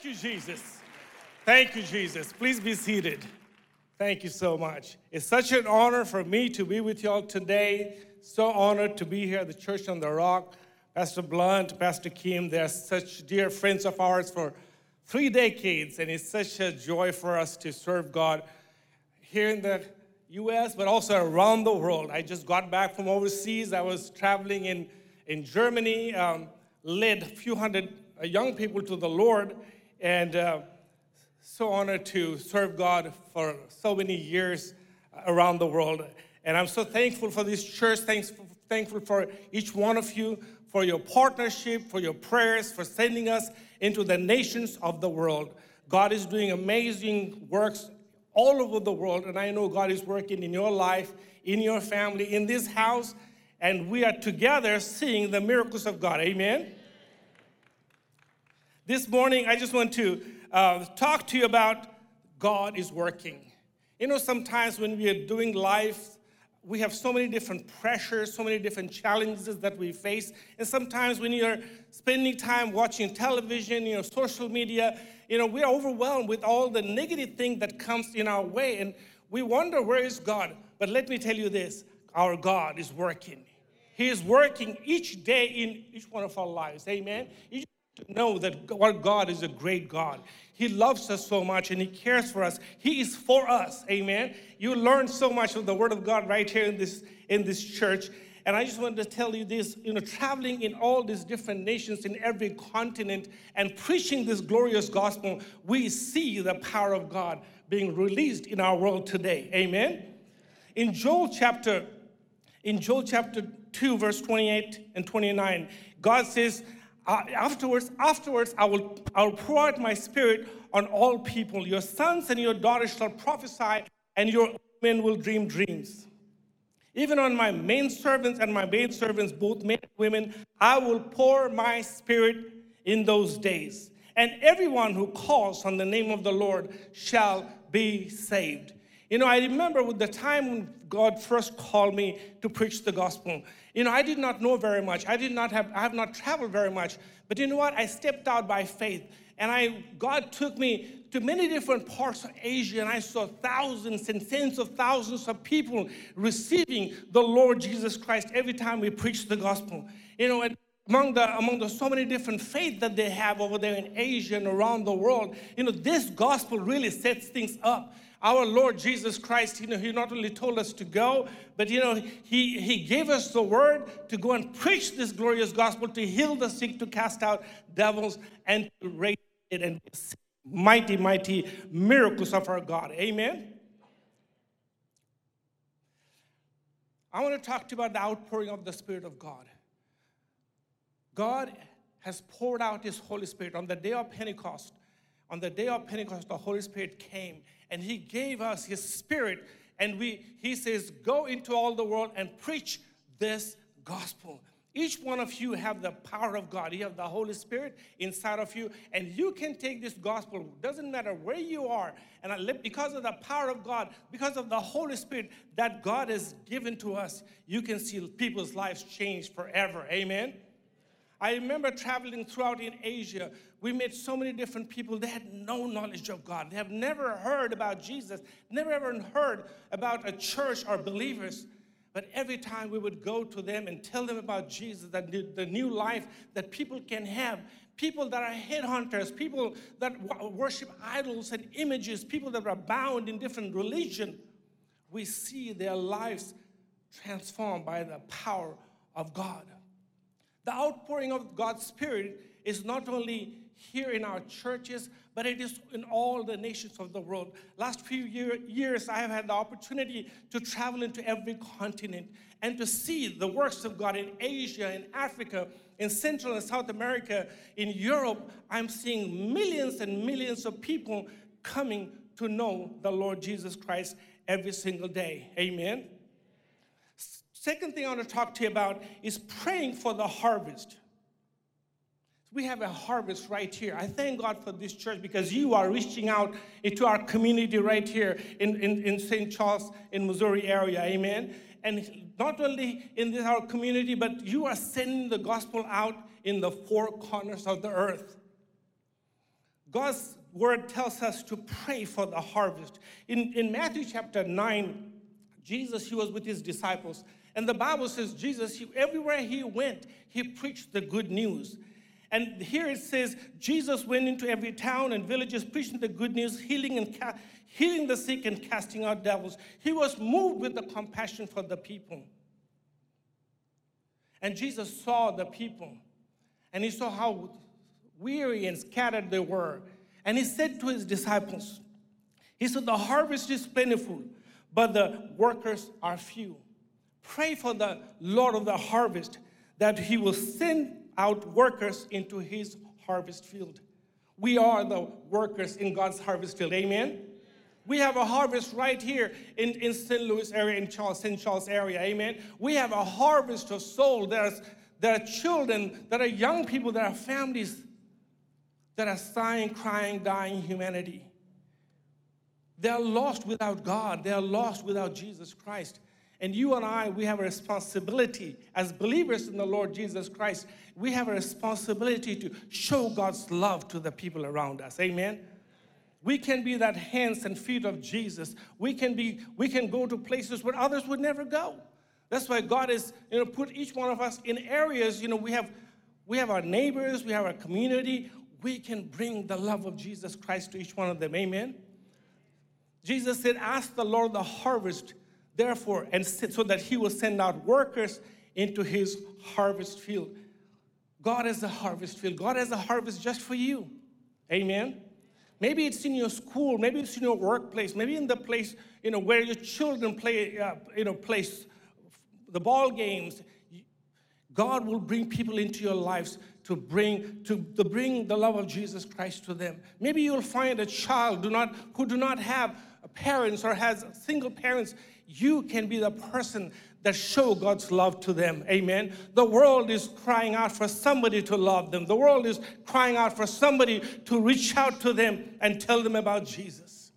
you, Jesus. Thank you, Jesus. Please be seated. Thank you so much. It's such an honor for me to be with you all today. So honored to be here at the Church on the Rock. Pastor Blunt, Pastor Kim, they're such dear friends of ours for 3 decades, and it's such a joy for us to serve God here in the U.S., but also around the world. I just got back from overseas. I was traveling in Germany, led a few hundred young people to the Lord, and so honored to serve God for so many years around the world. And I'm so thankful for this church, thankful for each one of you, for your partnership, for your prayers, for sending us into the nations of the world. God is doing amazing works all over the world, and I know God is working in your life, in your family, in this house, and we are together seeing the miracles of God. Amen? This morning, I just want to talk to you about God is working. You know, sometimes when we are doing life, we have so many different pressures, so many different challenges that we face. And sometimes when you're spending time watching television, social media, we're overwhelmed with all the negative thing that comes in our way. And we wonder, where is God? But let me tell you this, our God is working. He is working each day in each one of our lives. Amen? You just know that our God is a great God. He loves us so much and He cares for us. He is for us. Amen. You learn so much of the Word of God right here in this church. And I just wanted to tell you this, traveling in all these different nations in every continent and preaching this glorious gospel, we see the power of God being released in our world today. Amen. In Joel chapter 2, verse 28 and 29, God says, Afterwards, I will pour out my spirit on all people. Your sons and your daughters shall prophesy, and your men will dream dreams. Even on my maidservants and my maidservants, both men and women, I will pour my spirit in those days. And everyone who calls on the name of the Lord shall be saved. I remember with the time when God first called me to preach the gospel. I did not know very much. I have not traveled very much. But you know what? I stepped out by faith. And God took me to many different parts of Asia, and I saw thousands and tens of thousands of people receiving the Lord Jesus Christ every time we preached the gospel. And among the so many different faiths that they have over there in Asia and around the world, this gospel really sets things up. Our Lord Jesus Christ, He not only told us to go, but, He gave us the word to go and preach this glorious gospel, to heal the sick, to cast out devils, and to raise it and see mighty, mighty miracles of our God. Amen? I want to talk to you about the outpouring of the Spirit of God. God has poured out His Holy Spirit on the day of Pentecost. On the day of Pentecost, the Holy Spirit came, and He gave us His Spirit, and He says, go into all the world and preach this gospel. Each one of you have the power of God. You have the Holy Spirit inside of you, and you can take this gospel. Doesn't matter where you are, and because of the power of God, because of the Holy Spirit that God has given to us, you can see people's lives change forever. Amen? I remember traveling throughout in Asia. We met so many different people. They had no knowledge of God. They have never heard about Jesus, never ever heard about a church or believers. But every time we would go to them and tell them about Jesus, that the new life that people can have, people that are headhunters, people that worship idols and images, people that are bound in different religion, we see their lives transformed by the power of God. The outpouring of God's Spirit is not only here in our churches, but it is in all the nations of the world. Last few years, I have had the opportunity to travel into every continent and to see the works of God in Asia, in Africa, in Central and South America, in Europe. I'm seeing millions and millions of people coming to know the Lord Jesus Christ every single day. Amen. Second thing I want to talk to you about is praying for the harvest. We have a harvest right here. I thank God for this church because you are reaching out into our community right here in St. Charles, in Missouri area. Amen. And not only in our community, but you are sending the gospel out in the four corners of the earth. God's word tells us to pray for the harvest. In Matthew chapter 9, Jesus, he was with his disciples. And the Bible says Jesus, everywhere he went, he preached the good news. And here it says, Jesus went into every town and villages preaching the good news, healing the sick and casting out devils. He was moved with the compassion for the people. And Jesus saw the people. And he saw how weary and scattered they were. And he said to his disciples, he said, the harvest is plentiful, but the workers are few. Pray for the Lord of the harvest that he will send out workers into his harvest field. We are the workers in God's harvest field. Amen? We have a harvest right here in St. Louis area, in St. Charles area. Amen? We have a harvest of souls. There are children, there are young people, there are families that are sighing, crying, dying humanity. They are lost without God. They are lost without Jesus Christ. And you and I, we have a responsibility as believers in the Lord Jesus Christ. We have a responsibility to show God's love to the people around us. Amen? We can be that hands and feet of Jesus. We can go to places where others would never go. That's why God has, put each one of us in areas. We have our neighbors, we have our community. We can bring the love of Jesus Christ to each one of them. Amen? Jesus said, ask the Lord of the harvest, therefore, and so that he will send out workers into his harvest field. God has a harvest field. God has a harvest just for you. Amen? Maybe it's in your school. Maybe it's in your workplace. Maybe in the place, where your children play, plays the ball games. God will bring people into your lives to bring the love of Jesus Christ to them. Maybe you'll find a child who do not have parents or has single parents. You can be the person that show God's love to them. Amen. The world is crying out for somebody to love them. The world is crying out for somebody to reach out to them and tell them about Jesus.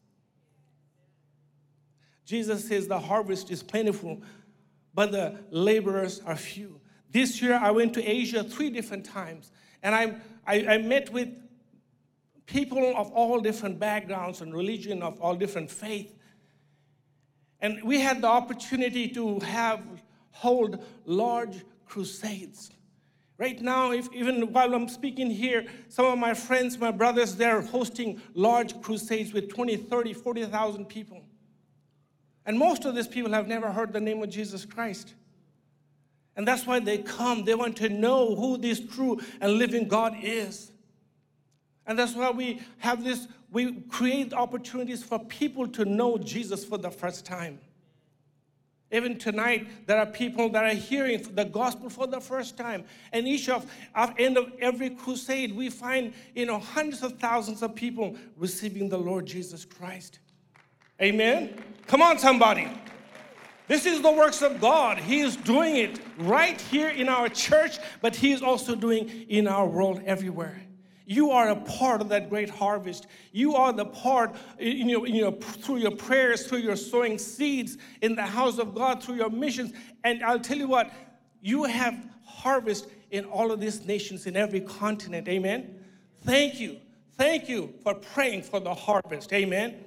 Jesus says the harvest is plentiful, but the laborers are few. This year I went to Asia 3 different times, and I met with people of all different backgrounds and religion, of all different faith. And we had the opportunity to hold large crusades. Right now, even while I'm speaking here, some of my friends, my brothers, they're hosting large crusades with 20, 30, 40,000 people. And most of these people have never heard the name of Jesus Christ. And that's why they come. They want to know who this true and living God is. And that's why we create opportunities for people to know Jesus for the first time. Even tonight, there are people that are hearing the gospel for the first time. And end of every crusade, we find, hundreds of thousands of people receiving the Lord Jesus Christ. Amen? Come on, somebody. This is the works of God. He is doing it right here in our church, but he is also doing in our world everywhere. You are a part of that great harvest. You are the part through your prayers, through your sowing seeds in the house of God, through your missions. And I'll tell you what, you have harvest in all of these nations, in every continent. Amen? Thank you. Thank you for praying for the harvest. Amen?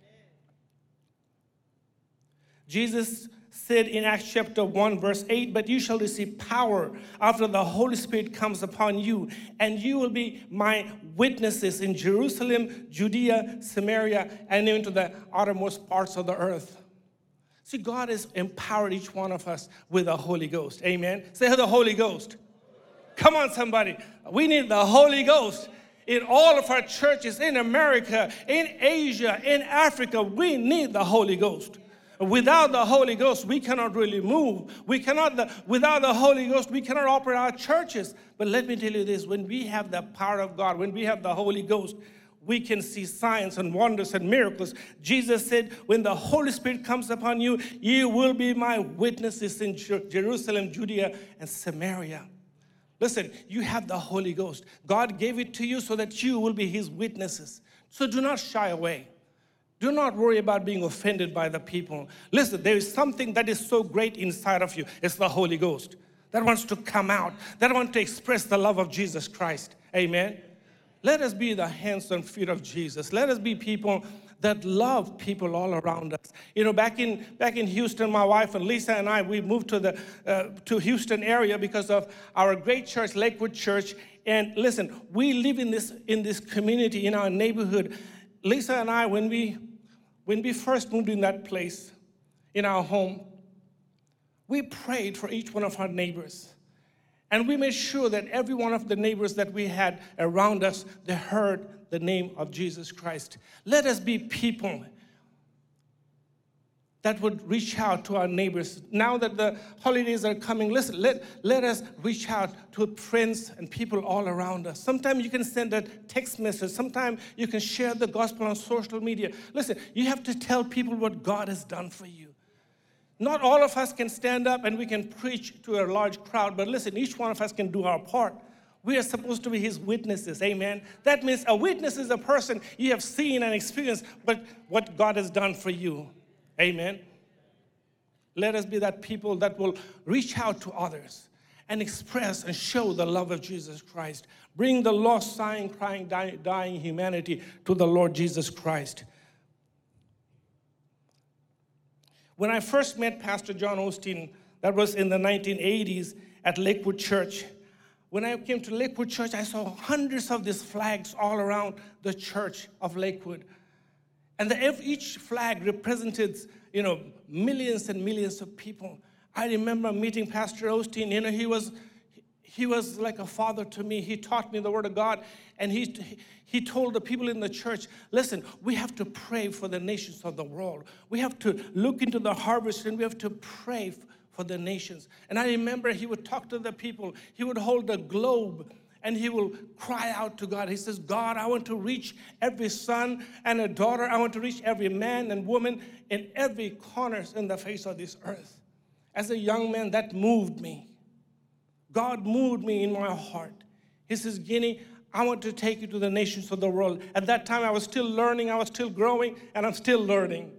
Jesus said in Acts chapter 1, verse 8, but you shall receive power after the Holy Spirit comes upon you, and you will be my witnesses in Jerusalem, Judea, Samaria, and even to the outermost parts of the earth. See, God has empowered each one of us with the Holy Ghost. Amen. Say the Holy Ghost. Come on, somebody. We need the Holy Ghost. In all of our churches, in America, in Asia, in Africa, we need the Holy Ghost. Without the Holy Ghost, we cannot really move. Without the Holy Ghost, we cannot operate our churches. But let me tell you this, when we have the power of God, when we have the Holy Ghost, we can see signs and wonders and miracles. Jesus said, when the Holy Spirit comes upon you, you will be my witnesses in Jerusalem, Judea, and Samaria. Listen, you have the Holy Ghost. God gave it to you so that you will be his witnesses. So do not shy away. Do not worry about being offended by the people. Listen, there is something that is so great inside of you. It's the Holy Ghost that wants to come out, that wants to express the love of Jesus Christ. Amen. Let us be the hands and feet of Jesus. Let us be people that love people all around us. You know, back in Houston, my wife and Lisa and I, we moved to Houston area because of our great church, Lakewood Church. And listen, we live in this community, in our neighborhood. Lisa and I, when we first moved in that place, in our home, we prayed for each one of our neighbors. And we made sure that every one of the neighbors that we had around us, they heard the name of Jesus Christ. Let us be people that would reach out to our neighbors. Now that the holidays are coming, listen, let us reach out to friends and people all around us. Sometimes you can send a text message. Sometimes you can share the gospel on social media. Listen, you have to tell people what God has done for you. Not all of us can stand up and we can preach to a large crowd, but listen, each one of us can do our part. We are supposed to be his witnesses, amen? That means a witness is a person you have seen and experienced, but what God has done for you, amen? Let us be that people that will reach out to others and express and show the love of Jesus Christ. Bring the lost, sighing, crying, dying humanity to the Lord Jesus Christ. When I first met Pastor John Osteen, that was in the 1980s at Lakewood Church. When I came to Lakewood Church, I saw hundreds of these flags all around the church of Lakewood. And each flag represented, millions and millions of people. I remember meeting Pastor Osteen. He was like a father to me. He taught me the Word of God, and he told the people in the church, listen, we have to pray for the nations of the world. We have to look into the harvest, and we have to pray for the nations. And I remember he would talk to the people. He would hold a globe, and he will cry out to God. He says, God, I want to reach every son and a daughter. I want to reach every man and woman in every corner in the face of this earth. As a young man, that moved me. God moved me in my heart. He says, Guinea, I want to take you to the nations of the world. At that time, I was still learning, I was still growing, and I'm still learning.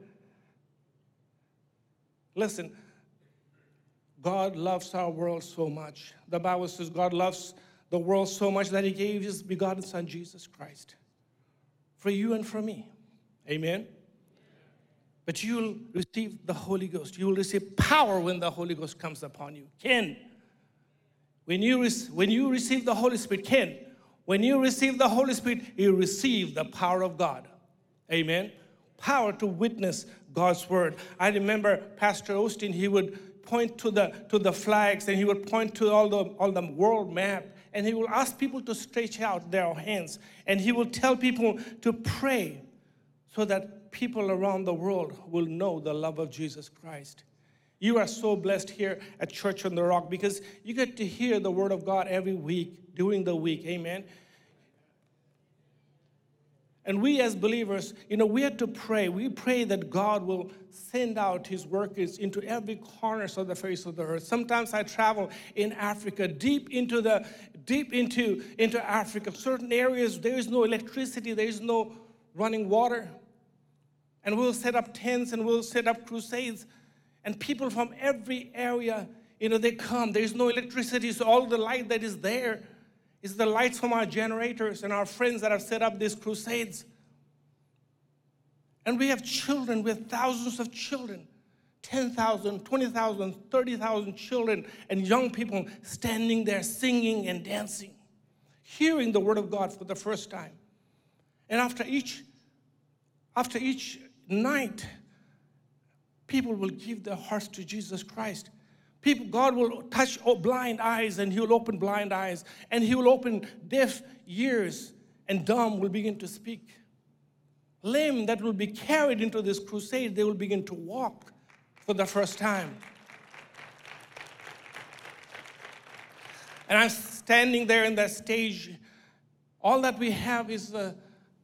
Listen, God loves our world so much. The Bible says God loves the world so much that he gave his begotten Son, Jesus Christ, for you and for me. Amen? But you'll receive the Holy Ghost. You will receive power when the Holy Ghost comes upon you. When you receive the Holy Spirit, when you receive the Holy Spirit, you receive the power of God. Amen? Power to witness God's word. I remember Pastor Osteen, he would point to the flags, and he would point to all the world map, and he will ask people to stretch out their hands, and he will tell people to pray so that people around the world will know the love of Jesus Christ. You are so blessed here at Church on the Rock because you get to hear the word of God every week, during the week, amen? And we as believers, we have to pray. We pray that God will send out his workers into every corner of the face of the earth. Sometimes I travel in Africa, deep into Africa. Certain areas, there is no electricity, there is no running water. And we'll set up tents and we'll set up crusades. And people from every area, they come. There's no electricity, so all the light that is there is the lights from our generators and our friends that have set up these crusades. And we have children, we have thousands of children, 10,000, 20,000, 30,000 children and young people standing there singing and dancing, hearing the word of God for the first time. And after each night, people will give their hearts to Jesus Christ. God will touch blind eyes, and he will open blind eyes, and he will open deaf ears, and dumb will begin to speak. Lame that will be carried into this crusade, they will begin to walk for the first time. And I'm standing there in that stage. All that we have is the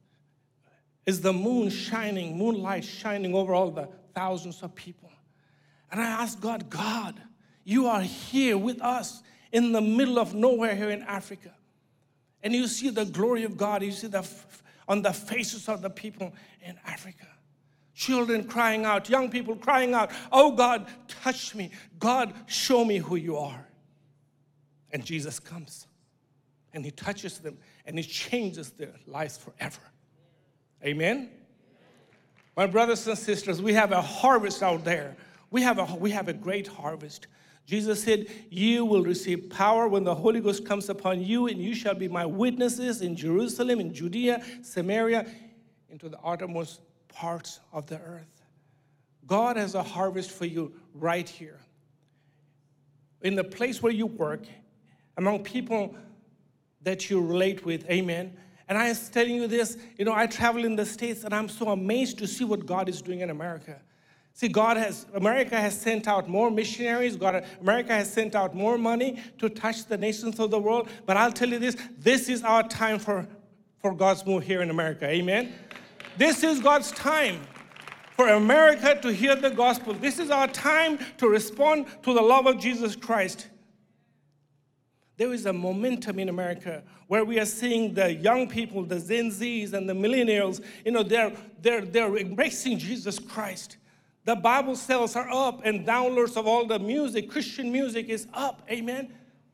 moonlight shining over all the thousands of people. And I asked God, you are here with us in the middle of nowhere here in Africa. And you see the glory of God. You see on the faces of the people in Africa. Children crying out, young people crying out, oh God, touch me. God, show me who you are. And Jesus comes and he touches them and it changes their lives forever. Amen? My brothers and sisters, we have a harvest out there. We have a great harvest. Jesus said, you will receive power when the Holy Ghost comes upon you, and you shall be my witnesses in Jerusalem, in Judea, Samaria, into the uttermost parts of the earth. God has a harvest for you right here. In the place where you work, among people that you relate with, amen. And I am telling you this, I travel in the States, and I'm so amazed to see what God is doing in America. See, America has sent out more missionaries. America has sent out more money to touch the nations of the world. But I'll tell you this is our time for God's move here in America, amen. This is God's time for America to hear the gospel. This is our time to respond to the love of Jesus Christ. There is a momentum in America where we are seeing the young people, the Gen Zs and the millennials, they're embracing Jesus Christ. The Bible sales are up, and downloads of all the music, Christian music, is up. Amen.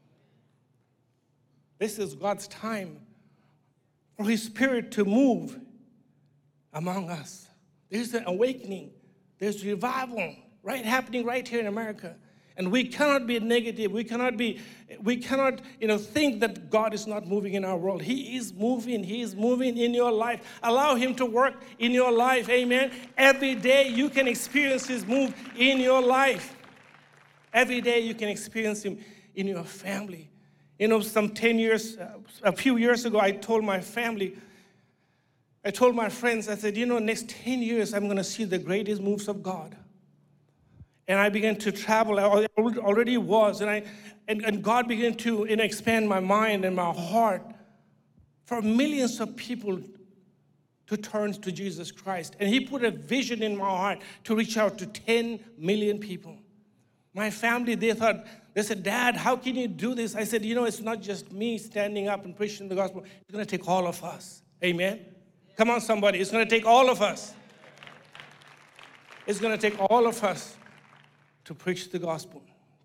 This is God's time for His Spirit to move among us. There's an awakening. There's revival happening right here in America. And we cannot be negative. We cannot think that God is not moving in our world. He is moving. He is moving in your life. Allow Him to work in your life. Amen. Every day you can experience His move in your life. Every day you can experience Him in your family. A few years ago, I told my family, I told my friends, I said, next 10 years, I'm going to see the greatest moves of God. And I began to travel. I already was. And God began to expand my mind and my heart for millions of people to turn to Jesus Christ. And He put a vision in my heart to reach out to 10 million people. My family, they said, Dad, how can you do this? I said, it's not just me standing up and preaching the gospel. It's going to take all of us. Amen? Come on, somebody. It's going to take all of us. It's going to take all of us to preach the gospel.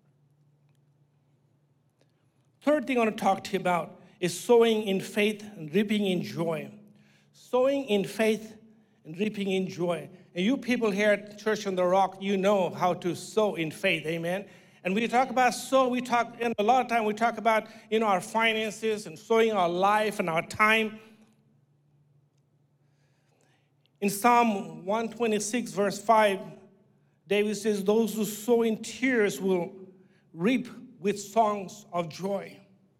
Third thing I want to talk to you about is sowing in faith and reaping in joy. Sowing in faith and reaping in joy. And you people here at Church on the Rock, you know how to sow in faith, amen? And we talk about and a lot of time we talk about, our finances and sowing our life and our time. In Psalm 126, verse 5, David says, those who sow in tears will reap with songs of joy.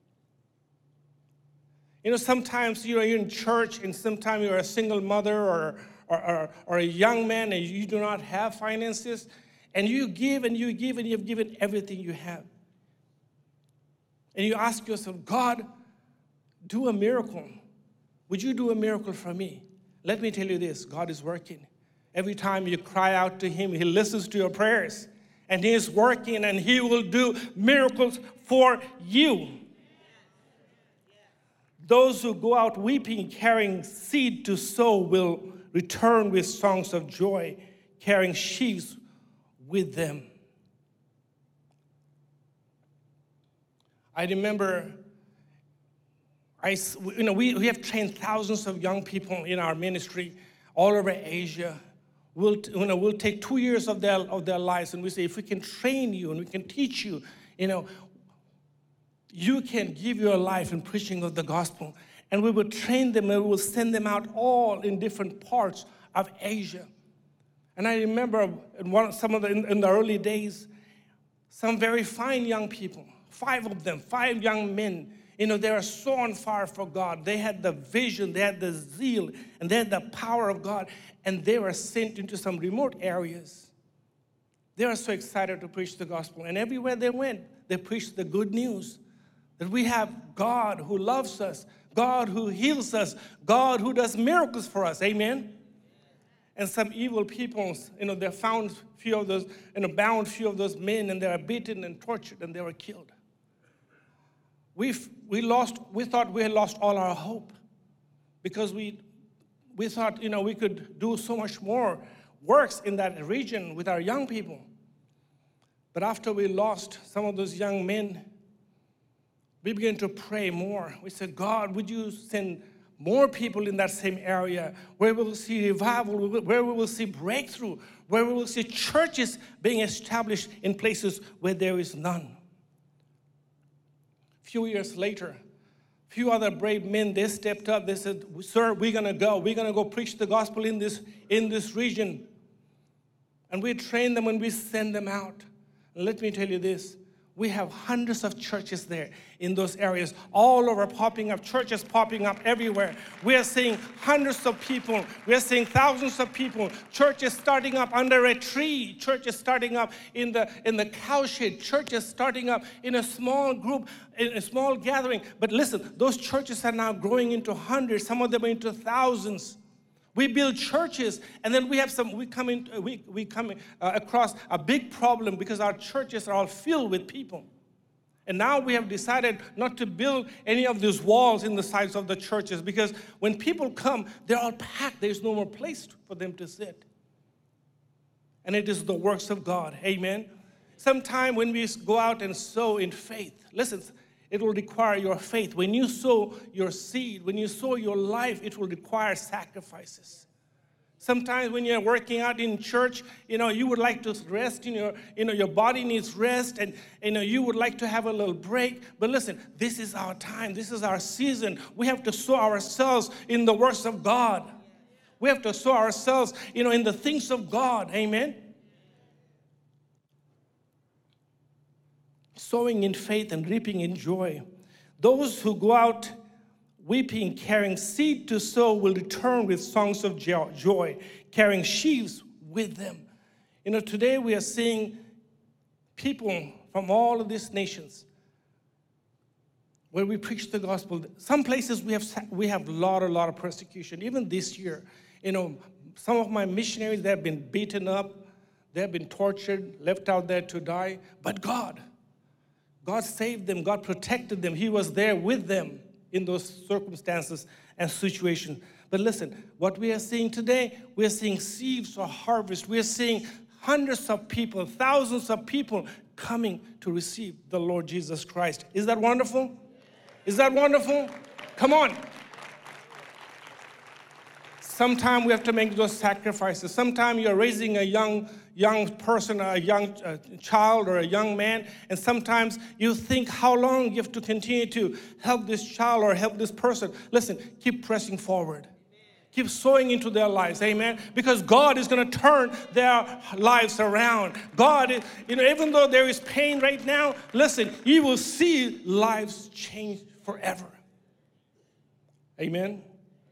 Sometimes you're in church, and sometimes you're a single mother or a young man, and you do not have finances, and you give and you give, and you've given everything you have. And you ask yourself, God, do a miracle. Would you do a miracle for me? Let me tell you this, God is working. Every time you cry out to Him, He listens to your prayers. And He is working, and He will do miracles for you. Those who go out weeping, carrying seed to sow, will return with songs of joy, carrying sheaves with them. I remember, we have trained thousands of young people in our ministry all over Asia. We'll take 2 years of their lives, and we say, if we can train you and we can teach you, you can give your life in preaching of the gospel. And we will train them, and we will send them out all in different parts of Asia. And I remember in the early days, some very fine young people, 5 of them, 5 young men, they were so on fire for God. They had the vision, they had the zeal, and they had the power of God. And they were sent into some remote areas. They were so excited to preach the gospel. And everywhere they went, they preached the good news that we have God who loves us, God who heals us, God who does miracles for us. Amen? And some evil people, they found few of those, bound few of those men, and they were beaten and tortured, and they were killed. We thought we had lost all our hope because we thought, we could do so much more works in that region with our young people. But after we lost some of those young men we began to pray more. We said, God, would you send more people in that same area where we will see revival, where we will see breakthrough, where we will see churches being established in places where there is none. A few years later, a few other brave men, they stepped up. They said, sir, we're going to go. We're going to go preach the gospel in this region. And we train them and we send them out. And let me tell you this. We have hundreds of churches there in those areas, all over popping up, churches popping up everywhere. We are seeing hundreds of people. We are seeing thousands of people. Churches starting up under a tree. Churches starting up in the cowshed. Churches starting up in a small group, in a small gathering. But listen, those churches are now growing into hundreds. Some of them into thousands. We build churches, and then we come across a big problem because our churches are all filled with people. And now we have decided not to build any of these walls in the sides of the churches because when people come, they're all packed. There's no more place for them to sit. And it is the works of God. Amen. Sometime when we go out and sow in faith, listen, it will require your faith. When you sow your seed, when you sow your life, it will require sacrifices. Sometimes when you're working out in church, you would like to rest your body needs rest, and you would like to have a little break. But listen, this is our time. This is our season. We have to sow ourselves in the works of God. We have to sow ourselves, in the things of God. Amen. Sowing in faith and reaping in joy. Those who go out weeping, carrying seed to sow, will return with songs of joy, carrying sheaves with them. Today we are seeing people from all of these nations where we preach the gospel. Some places we have a lot of persecution. Even this year, some of my missionaries, they have been beaten up, they have been tortured, left out there to die. But God saved them. God protected them. He was there with them in those circumstances and situations. But listen, what we are seeing today, we are seeing seeds or harvest. We are seeing hundreds of people, thousands of people coming to receive the Lord Jesus Christ. Is that wonderful? Is that wonderful? Come on. Sometimes we have to make those sacrifices. Sometimes you're raising a young person, a young child or a young man, and sometimes you think how long you have to continue to help this child or help this person. Listen, keep pressing forward. Keep sowing into their lives, amen? Because God is going to turn their lives around. God, even though there is pain right now, listen, you will see lives change forever. Amen?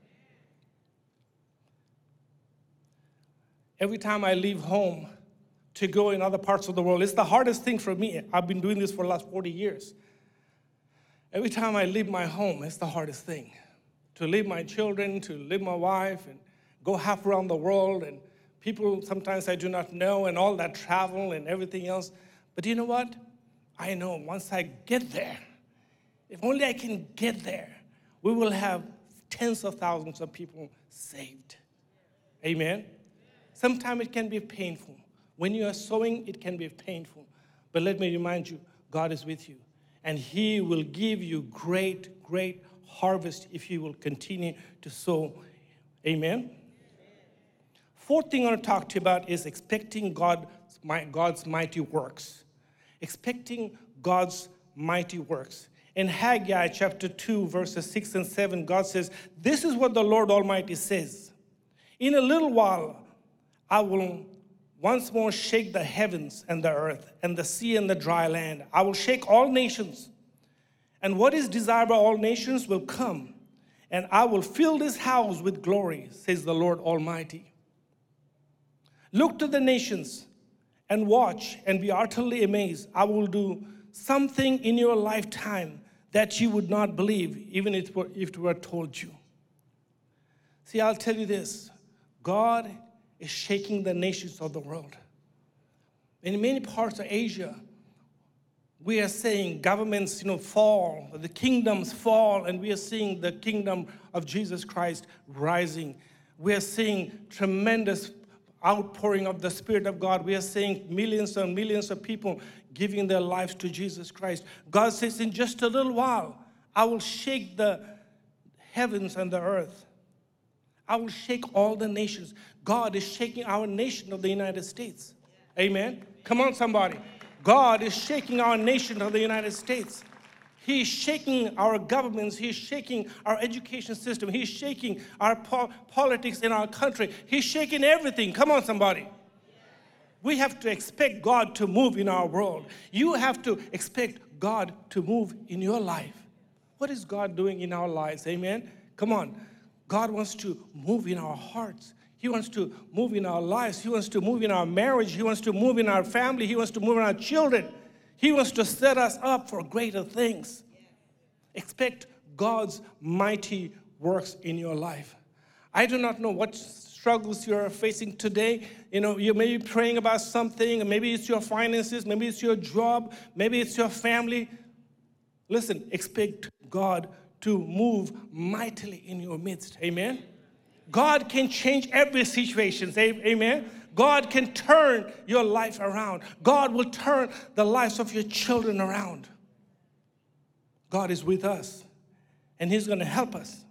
Every time I leave home to go in other parts of the world, it's the hardest thing for me. I've been doing this for the last 40 years. Every time I leave my home, it's the hardest thing. To leave my children, to leave my wife, and go half around the world, and people sometimes I do not know, and all that travel and everything else. But you know what? I know once I get there, if only I can get there, we will have tens of thousands of people saved. Amen? Sometimes it can be painful. When you are sowing, it can be painful. But let me remind you, God is with you. And He will give you great, great harvest if you will continue to sow. Amen? Fourth thing I want to talk to you about is expecting God's mighty works. Expecting God's mighty works. In Haggai chapter 2, verses 6 and 7, God says, "This is what the Lord Almighty says. In a little while, I will once more shake the heavens and the earth and the sea and the dry land. I will shake all nations. And what is desired by all nations will come. And I will fill this house with glory, says the Lord Almighty. Look to the nations and watch and be utterly amazed. I will do something in your lifetime that you would not believe, even if it were told you." See, I'll tell you this. God is shaking the nations of the world. In many parts of Asia, we are seeing governments, fall, the kingdoms fall, and we are seeing the kingdom of Jesus Christ rising. We are seeing tremendous outpouring of the Spirit of God. We are seeing millions and millions of people giving their lives to Jesus Christ. God says, in just a little while, I will shake the heavens and the earth. I will shake all the nations. God is shaking our nation of the United States. Amen. Come on, somebody. God is shaking our nation of the United States. He's shaking our governments. He's shaking our education system. He's shaking our politics in our country. He's shaking everything. Come on, somebody. We have to expect God to move in our world. You have to expect God to move in your life. What is God doing in our lives? Amen. Come on. God wants to move in our hearts. He wants to move in our lives. He wants to move in our marriage. He wants to move in our family. He wants to move in our children. He wants to set us up for greater things. Expect God's mighty works in your life. I do not know what struggles you're facing today. You know, you may be praying about something, maybe it's your finances, maybe it's your job, maybe it's your family. Listen, expect God to move mightily in your midst. Amen? God can change every situation. Say amen. God can turn your life around. God will turn the lives of your children around. God is with us, and He's going to help us.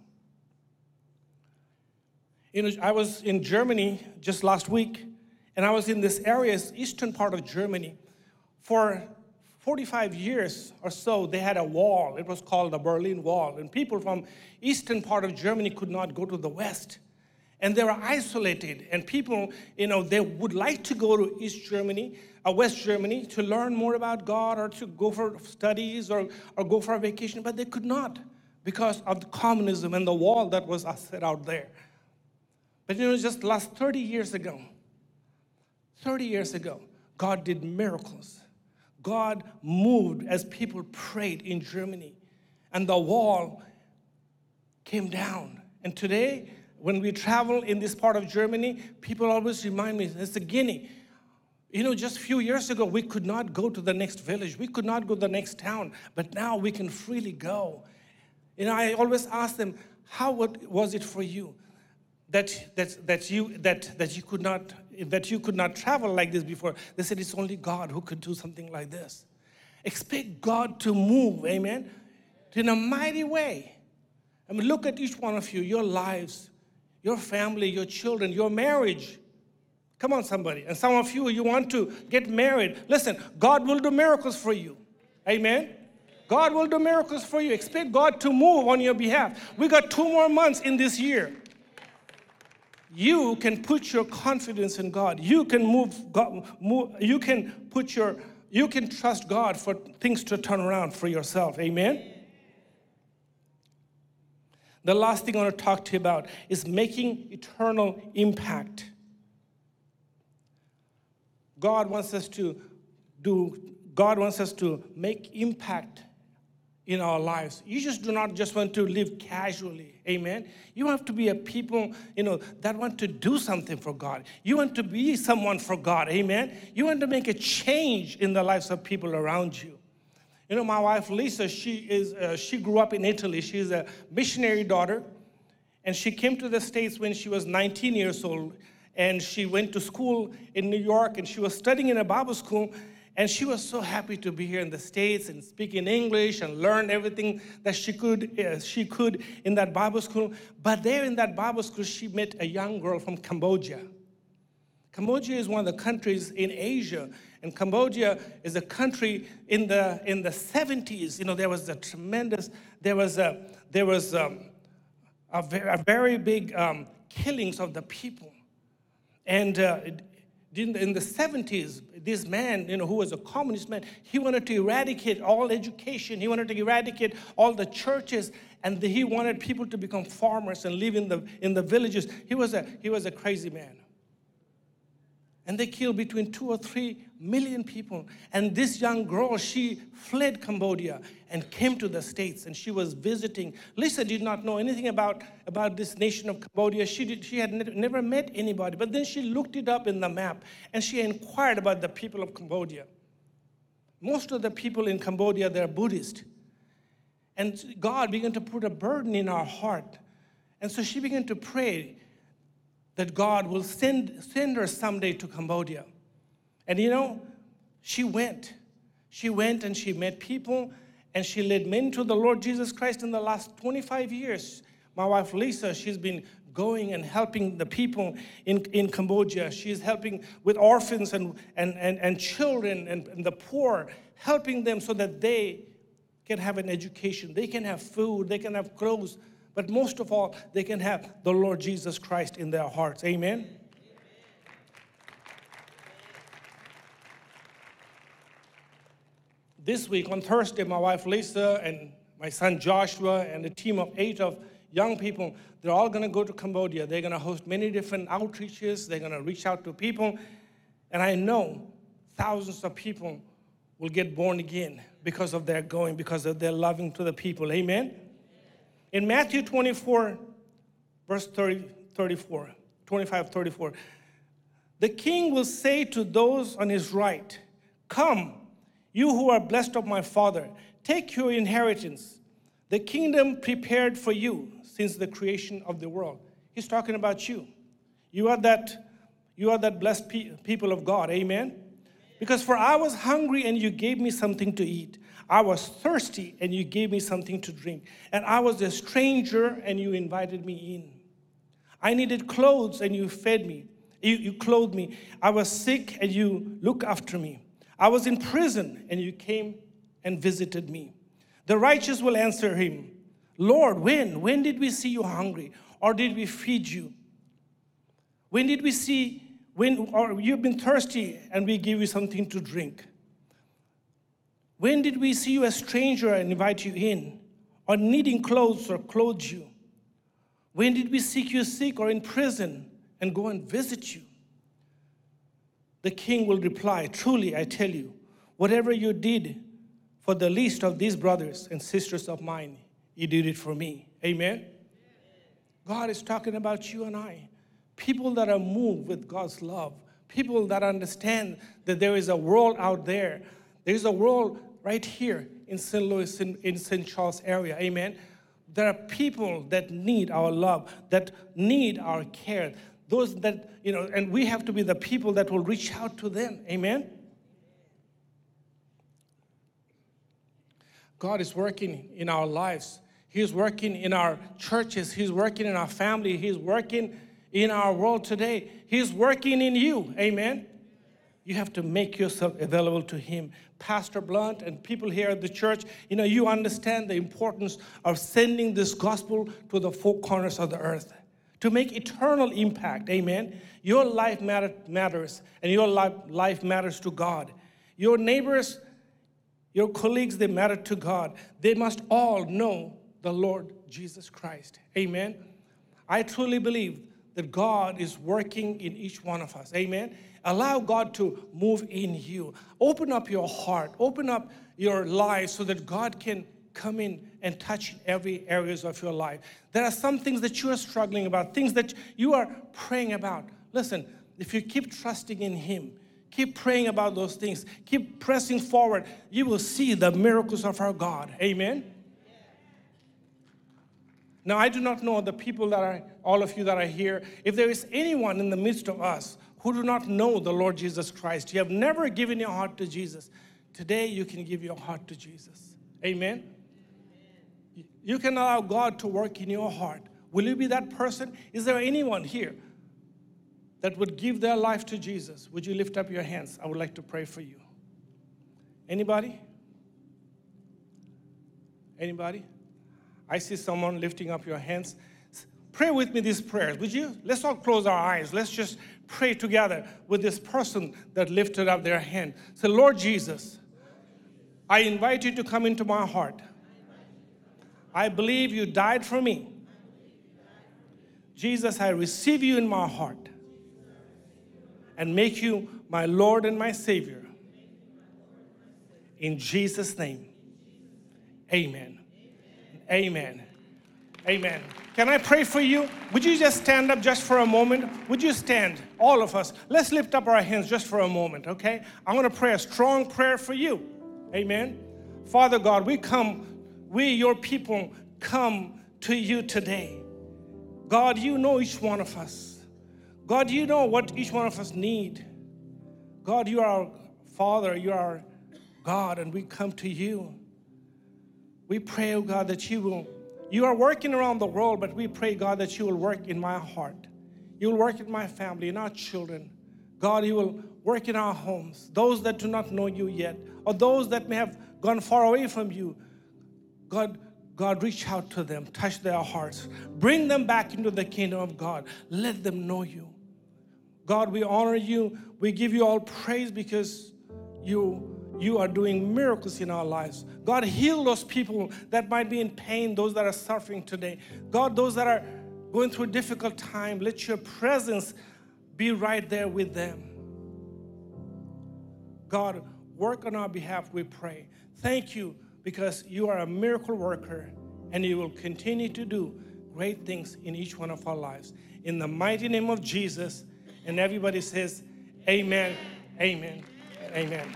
You know, I was in Germany just last week, and I was in this area, eastern part of Germany. For 45 years or so, they had a wall. It was called the Berlin Wall, and people from eastern part of Germany could not go to the west. And they were isolated, and people, you know, they would like to go to East Germany, West Germany, to learn more about God or to go for studies or go for a vacation, but they could not because of the communism and the wall that was set out there. But you know, just last 30 years ago, God did miracles. God moved as people prayed in Germany, and the wall came down. And today, when we travel in this part of Germany, people always remind me, it's a Guinea. You know, just a few years ago, we could not go to the next village. We could not go to the next town. But now we can freely go. You know, I always ask them, how was it for you that you could not travel like this before? They said, it's only God who could do something like this. Expect God to move, amen, in a mighty way. I mean, look at each one of you, your lives, your family, your children, your marriage. Come on, somebody. And some of you want to get married. Listen, God will do miracles for you. Amen? God will do miracles for you. Expect God to move on your behalf. We got 2 more months in this year. You can put your confidence in God. You can you can trust God for things to turn around for yourself. Amen? The last thing I want to talk to you about is making eternal impact. God wants us to make impact in our lives. You just do not just want to live casually. Amen. You have to be a people, you know, that want to do something for God. You want to be someone for God. Amen. You want to make a change in the lives of people around you. You know, my wife, Lisa, she grew up in Italy. She's a missionary daughter. And she came to the States when she was 19 years old. And she went to school in New York, and she was studying in a Bible school. And she was so happy to be here in the States and speak in English and learn everything that she could in that Bible school. But there in that Bible school, she met a young girl from Cambodia. Cambodia is one of the countries in Asia. And Cambodia is a country in the 70s. You know, there was a very big killings of the people. And in the 70s, this man, you know, who was a communist man, he wanted to eradicate all education. He wanted to eradicate all the churches, and he wanted people to become farmers and live in the villages. He was a crazy man. And they killed between 2 or 3 million people. And this young girl, she fled Cambodia and came to the States, and she was visiting. Lisa did not know anything about this nation of Cambodia. She had never met anybody. But then she looked it up in the map, and she inquired about the people of Cambodia. Most of the people in Cambodia, they're Buddhist. And God began to put a burden in our heart. And so she began to pray that God will send her someday to Cambodia. And you know, she went. She went and she met people, and she led men to the Lord Jesus Christ in the last 25 years. My wife, Lisa, she's been going and helping the people in Cambodia. She's helping with orphans and children and the poor, helping them so that they can have an education. They can have food. They can have clothes. But most of all, they can have the Lord Jesus Christ in their hearts. Amen? This week, on Thursday, my wife Lisa and my son Joshua and a team of 8 of young people, they're all going to go to Cambodia. They're going to host many different outreaches. They're going to reach out to people. And I know thousands of people will get born again because of their going, because of their loving to the people. Amen? In Matthew 24, verse 34, 25, 34, the king will say to those on his right, "Come, you who are blessed of my Father, take your inheritance, the kingdom prepared for you since the creation of the world." He's talking about you. You are that blessed people of God. Amen? Because for I was hungry and you gave me something to eat. I was thirsty and you gave me something to drink. And I was a stranger and you invited me in. I needed clothes and you fed me. You clothed me. I was sick and you looked after me. I was in prison and you came and visited me. The righteous will answer him, "Lord, when? When did we see you hungry? Or did we feed you? When did we see, or you've been thirsty and we give you something to drink? When did we see you a stranger and invite you in? Or needing clothes or clothe you? When did we seek you sick or in prison and go and visit you?" The king will reply, "Truly, I tell you, whatever you did for the least of these brothers and sisters of mine, you did it for me." Amen? God is talking about you and I. People that are moved with God's love. People that understand that there is a world out there. There's a world right here in St. Louis, in St. Charles area. Amen? There are people that need our love, that need our care. Those that, and we have to be the people that will reach out to them. Amen? God is working in our lives. He's working in our churches. He's working in our family. He's working in our world today. He's working in you. Amen? You have to make yourself available to Him. Pastor Blunt and people here at the church, you understand the importance of sending this gospel to the four corners of the earth to make eternal impact. Amen? Your life matters, and your life matters to God. Your neighbors, your colleagues, they matter to God. They must all know the Lord Jesus Christ. Amen? I truly believe that God is working in each one of us. Amen? Allow God to move in you. Open up your heart. Open up your life so that God can come in and touch every areas of your life. There are some things that you are struggling about, things that you are praying about. Listen, if you keep trusting in Him, keep praying about those things, keep pressing forward, you will see the miracles of our God. Amen? Now, I do not know the people all of you that are here. If there is anyone in the midst of us who do not know the Lord Jesus Christ, you have never given your heart to Jesus, today you can give your heart to Jesus. Amen? You can allow God to work in your heart. Will you be that person? Is there anyone here that would give their life to Jesus? Would you lift up your hands? I would like to pray for you. Anybody? Anybody? I see someone lifting up your hands. Pray with me these prayers, would you? Let's all close our eyes. Let's just pray together with this person that lifted up their hand. Say, Lord Jesus, I invite you to come into my heart. I believe you died for me. Jesus, I receive you in my heart and make you my Lord and my Savior. In Jesus' name, amen. Amen. Amen. Can I pray for you? Would you just stand up just for a moment? Would you stand, all of us? Let's lift up our hands just for a moment, okay? I want to pray a strong prayer for you. Amen. Father God, we, your people, come to you today. God, you know each one of us. God, you know what each one of us need. God, you are our Father. You are our God, and we come to you. We pray, oh God, that you are working around the world, but we pray, God, that you will work in my heart. You will work in my family, in our children. God, you will work in our homes. Those that do not know you yet, or those that may have gone far away from you, God, reach out to them, touch their hearts. Bring them back into the kingdom of God. Let them know you. God, we honor you. We give you all praise because you are doing miracles in our lives. God, heal those people that might be in pain, those that are suffering today. God, those that are going through a difficult time, let your presence be right there with them. God, work on our behalf, we pray. Thank you because you are a miracle worker and you will continue to do great things in each one of our lives. In the mighty name of Jesus, and everybody says, amen, amen, amen.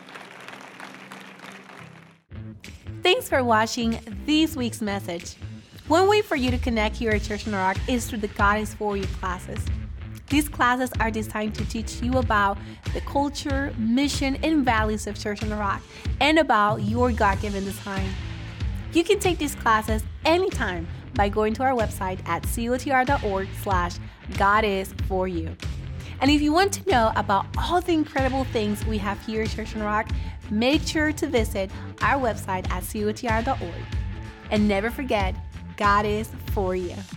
Thanks for watching this week's message. One way for you to connect here at Church on the Rock is through the God is For You classes. These classes are designed to teach you about the culture, mission, and values of Church on the Rock and about your God-given design. You can take these classes anytime by going to our website at cotr.org/GodIsForYou. And if you want to know about all the incredible things we have here at Church on the Rock, make sure to visit our website at cotr.org. And never forget, God is for you.